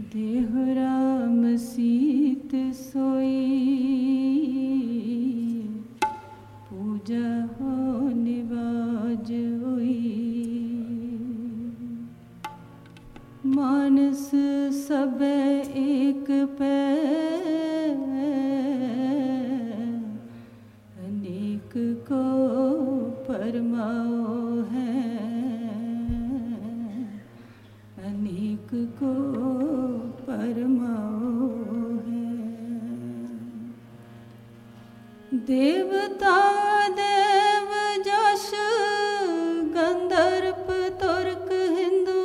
देहु राम सीत सोई, पूजा हो निवाज हुई। मानस सब एक पैर, अनेक को परमाओ है, अनेक को परमाओ है। देवता देव जश गंधर्प तुर्क हिंदू,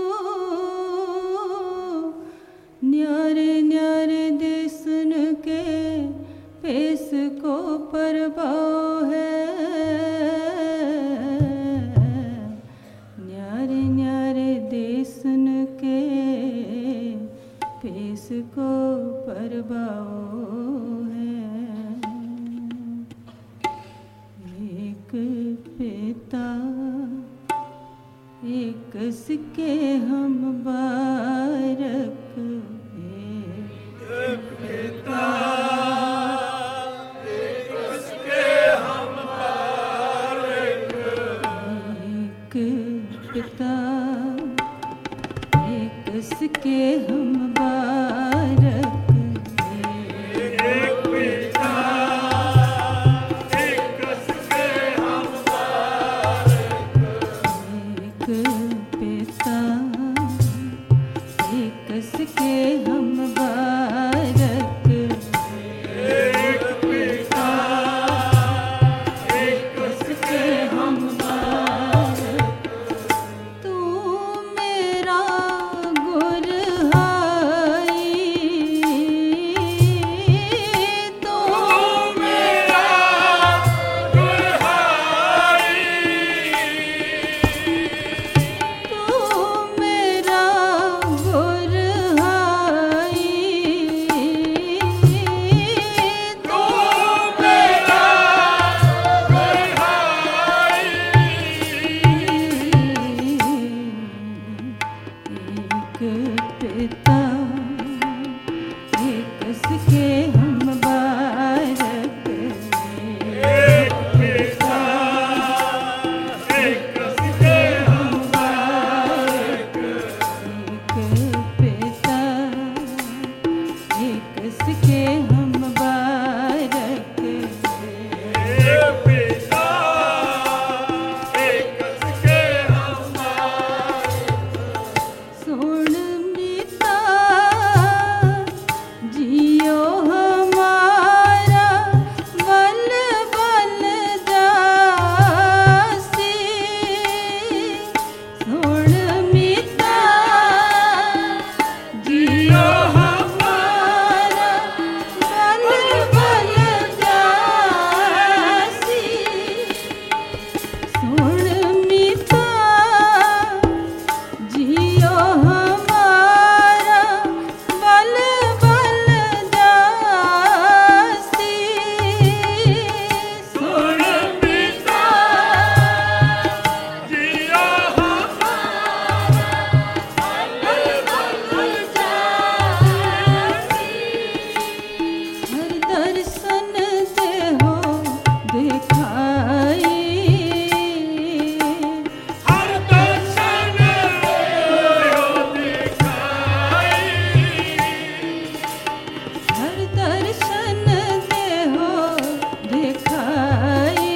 न्यारे न्यारे देशन के पेश को परभाव है, न्यारे न्यारे देशन के पेश को परभाव है। एक पिता एक सिक्के हम बारक, एक पिता एक सिक्के हम बारक, एक पिता एक सिक्के हम बारक, एक पिता एक सिक्के हम बारक, एक पिता एक सिक्के हम बारक, एक पिता एक सिक्के हम बारक। तू मेरा गुरहाई, तू मेरा गुरहाई, तू मेरा गुरहाई, तू मेरा गुरहाई। एक पिता एक सिक्के हम बारक, एक पिता एक सिक्के हम बारक, एक पिता एक सिक्के हम बारक, एक पिता एक सिक्के हम बारक। सुन मीता जियो हमारा बल बल जासी, सुन मीता जियो हमारा बल बल जासी, सुन मीता जियो हमारा बल बल जासी, सुन मीता जियो हमारा बल बल जासी। हर दर्शन दे हो दिखाई, हर दर्शन दे हो दिखाई, हर दर्शन दे हो दिखाई,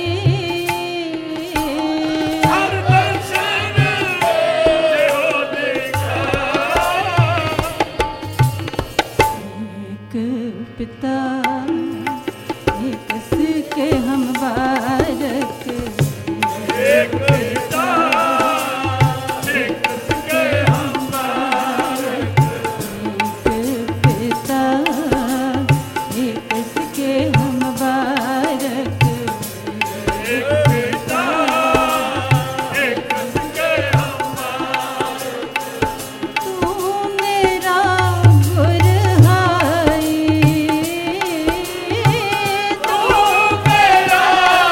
हर दर्शन दे हो दिखाई। एक पिता एक सिक्के हम बारक, एक पिता एक सिक्के हम बारक, एक पिता एक सिक्के हम बारक, एक पिता एक सिक्के हम बारक। तू मेरा गुरहाई, तू मेरा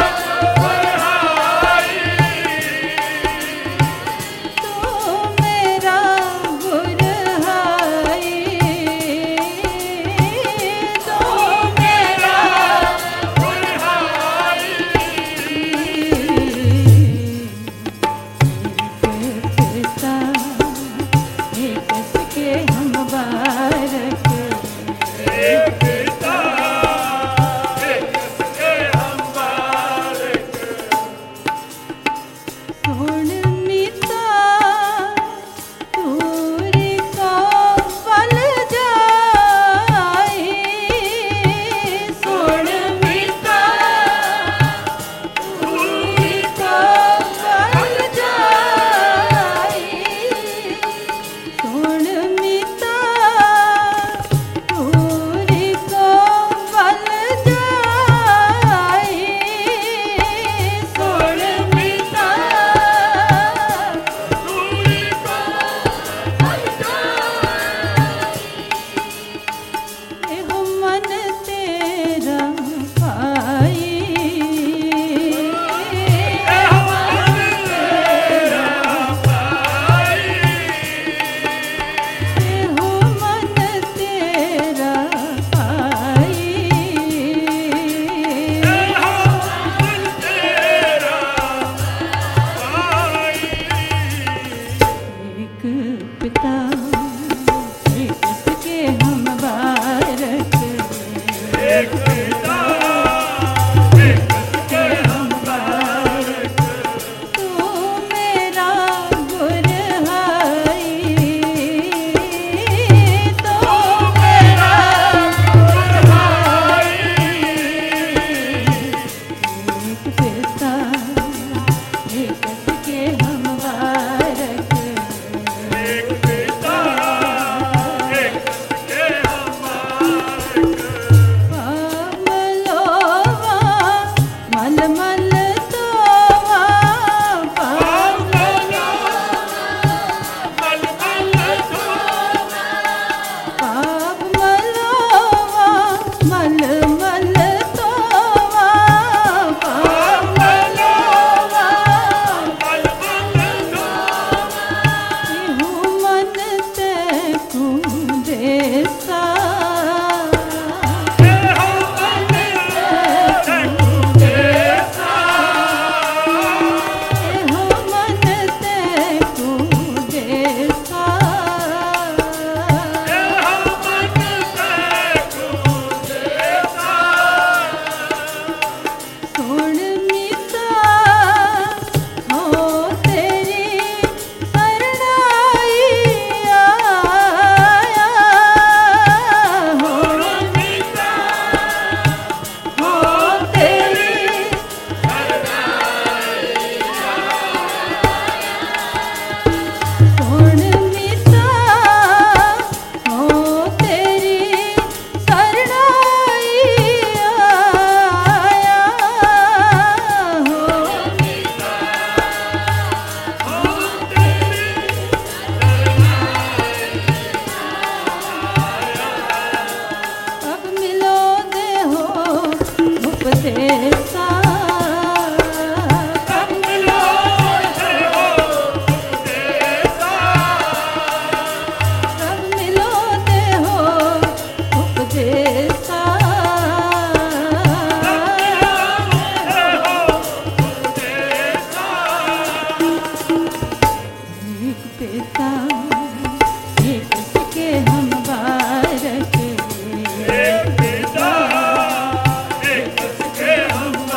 एक पिता एक उसके हम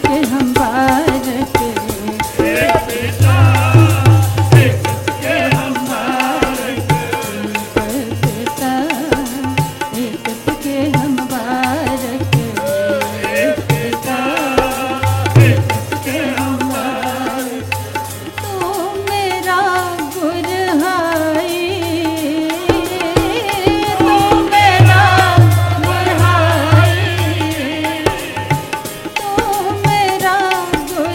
के हम बारक एक पिता एक के हम बारक पिता एक के हम बारक एक पिता एक के हम बारक तू मेरा गुरहाई तू मेरा गुरहाई तू मेरा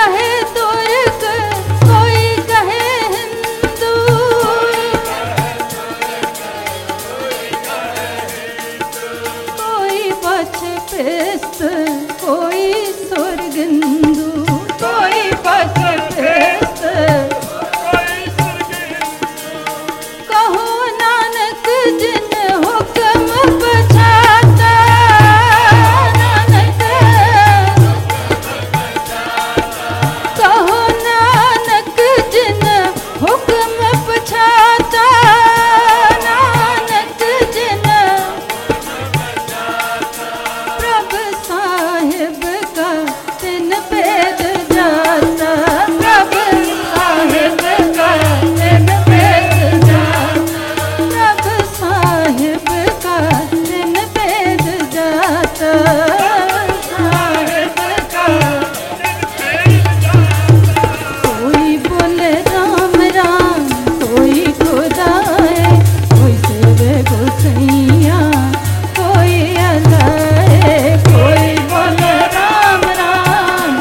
कहे तुर्क, कोई कहे हिंदू, कोई पछपेस्त, कोई सुरगिंदू, कोई पछपेस्त। कहो नानक जिन हुक्म पछाता, नानक कहो नानक जिन हुक्म पछाता, नानक जिन प्रभ साहिब का तिन भेद जाता, प्रभ साहिब का तिन भेद जाता, प्रभ साहिब का तिन भेद जाता, साहिब का। कोई बोले राम राम, कोई खुदाए, कोई सेवे गोसैया, कोई अलाए, कोई बोले राम राम,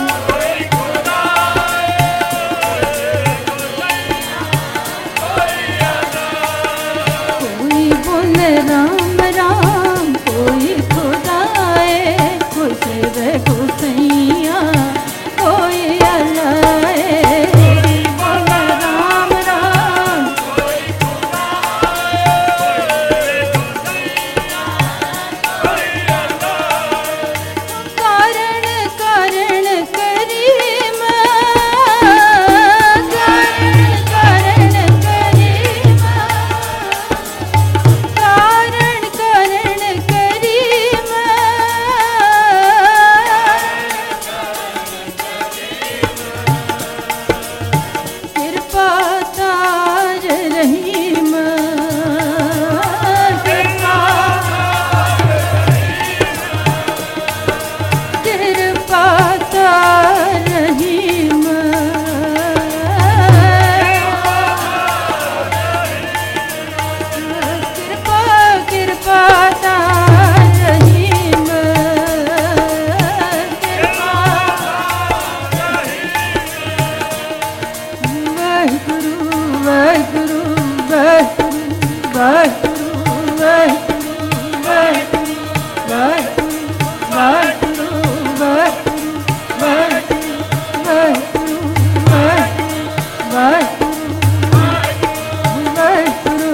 कोई बोले राम राम, कोई खुदाए, कोई सेवे गोसैया, कोई अलाए, कोई बोले राम राम। कारण कारण करीम, कारण कारण करीम, कारण कारण करीम, कृपा तार रहीम, कृपा कृपा तार रहीम, कृपा कृपा तार रहीम, कृपा। वाहिगुरु वाहिगुरु वाहिगुरु वाहिगुरु वाहिगुरु वाहिगुरु वाहिगुरु वाहिगुरु वाहिगुरु वाहिगुरु वाहिगुरु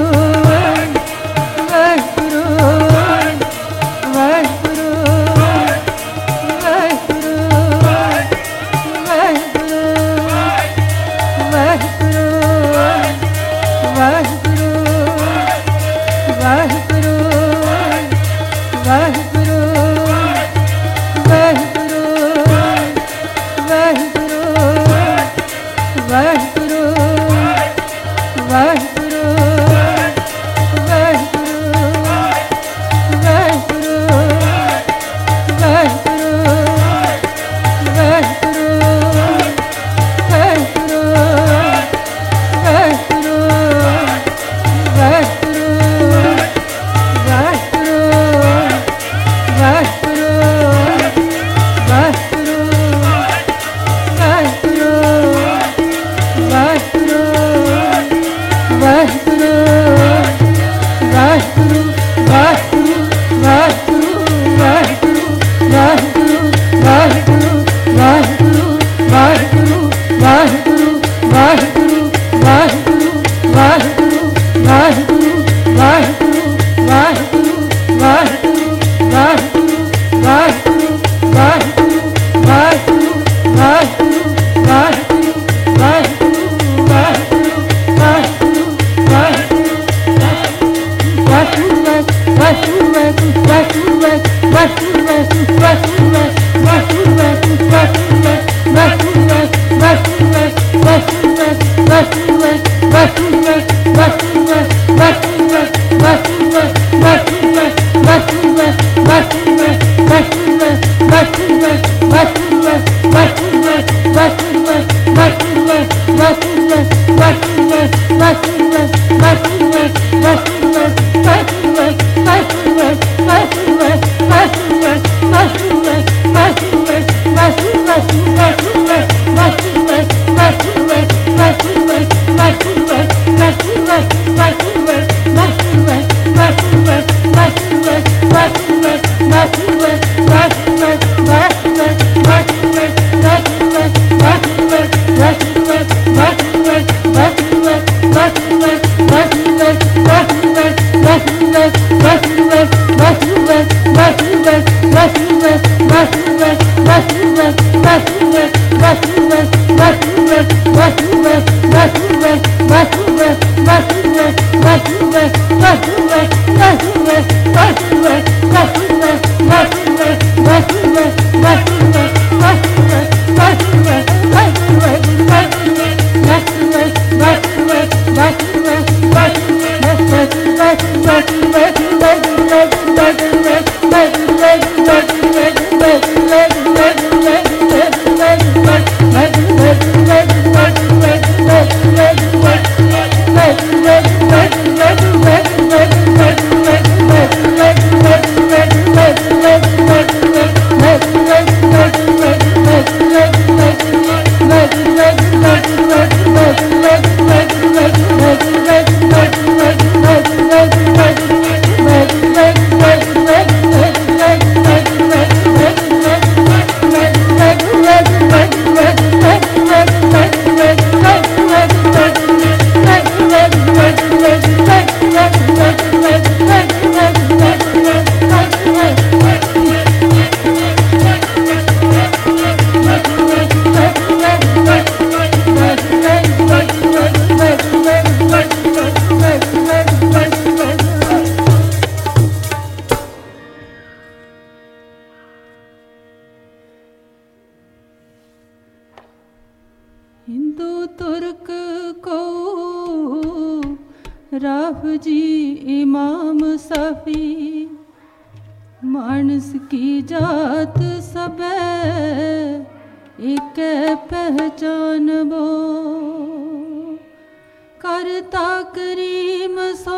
West, हिंदू तुर्क को राफजी इमाम सफ़ी मानस की जात सब एक पहचान वो करता करीम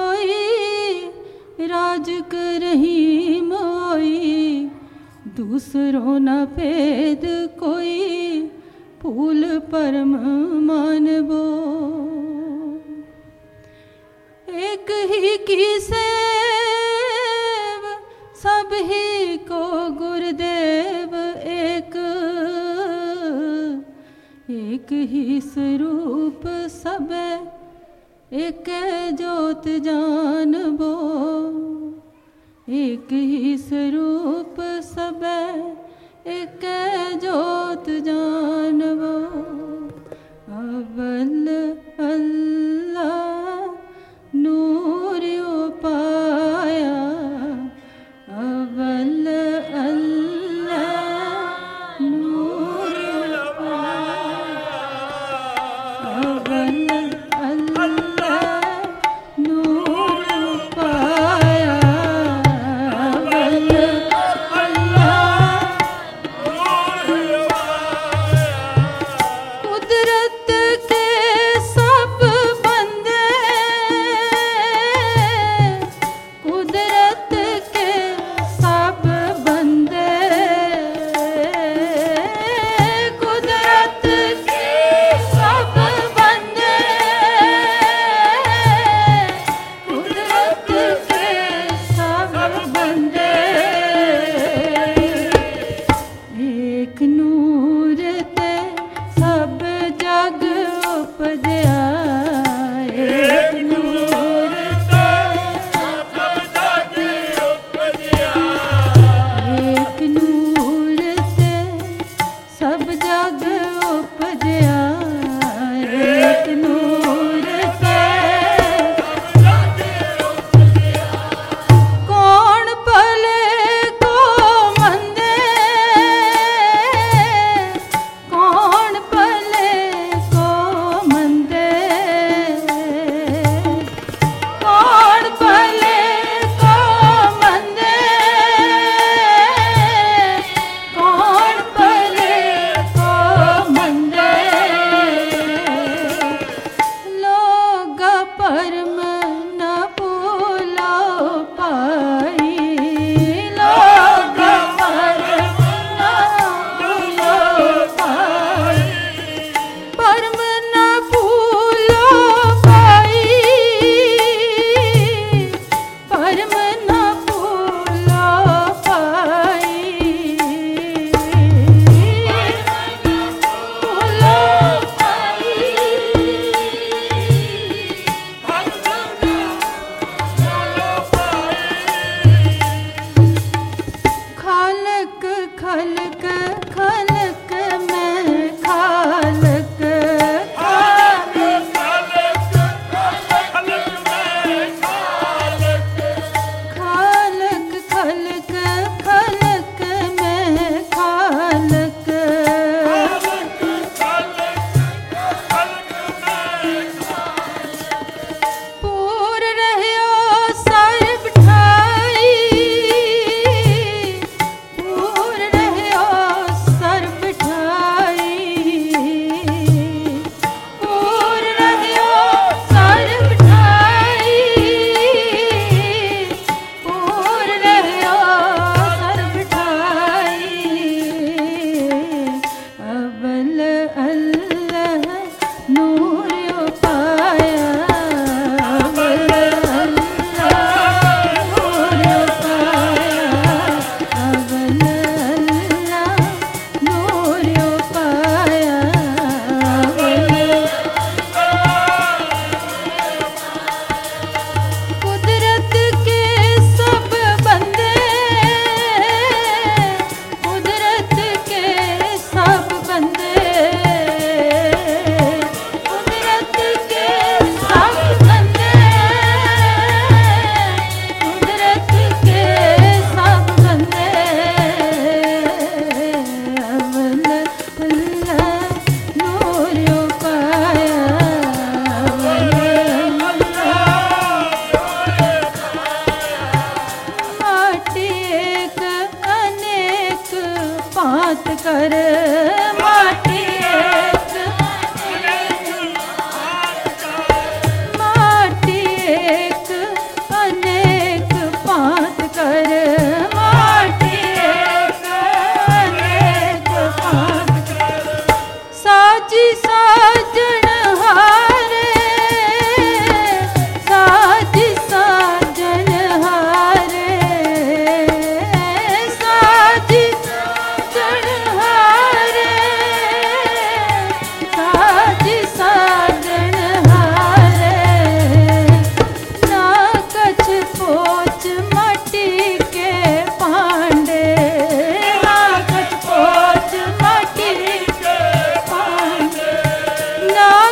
सोई राज करही मोई दूसरों न भेद कोई फूल परम मानवो एक ही की सेव सब ही को गुरुदेव एक ही स्वरूप सब एक ज्योत जानबो एक ही स्वरूप सब एक ज्योत जानबो अव्वल अल्लाह नूर पाया अव्वल अल्लाह नूर पाया अव्वल अल्लाह नूर पाया अव्वल अल्लाह कुदरत के सब बंदे कुदरत के सब बंदे कुदरत के सब बंदे कुदरत के सब बंदे एक नूर ते सब जग उपजया एक नूर ते सब जग उपजया एक नूर ते सब जग उपजया एक नूर ते कौन भले को मंदे कौन भले को मंदे कौन भले को मंदे कौन भले को मंदे लोग परम न भूलो पाई लोग परम न भूलो पाई परम न भूलो पाई परम न भूलो पाई भूलो खालक खलक खलक में खालक खालक खलक खलक में खालक पूर रहियो सर बिठाई पूर रहियो सर बिठाई पूर रहियो सर बिठाई पूर रहियो सर बिठाई अव्वल अल्लाह नूर पाया अव्वल अल्लाह नूर पाया अव्वल अल्लाह नूर पाया कुदरत के सब बंदे कुदरत के सब बंदे साजी साजन हारे, साजी साजन हारे, साजी साजन हारे, साजी साजन हारे। ना कछ पोच माटी के पांडे, ना कछ पोच माटी के पांडे, ना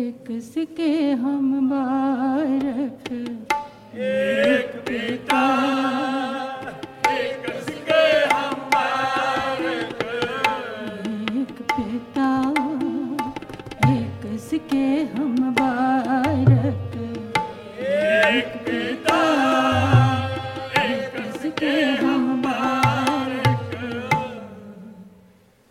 एक सिके हम बारक, एक पिता एक सिके हम बारक, एक पिता एक सिके हम बारक,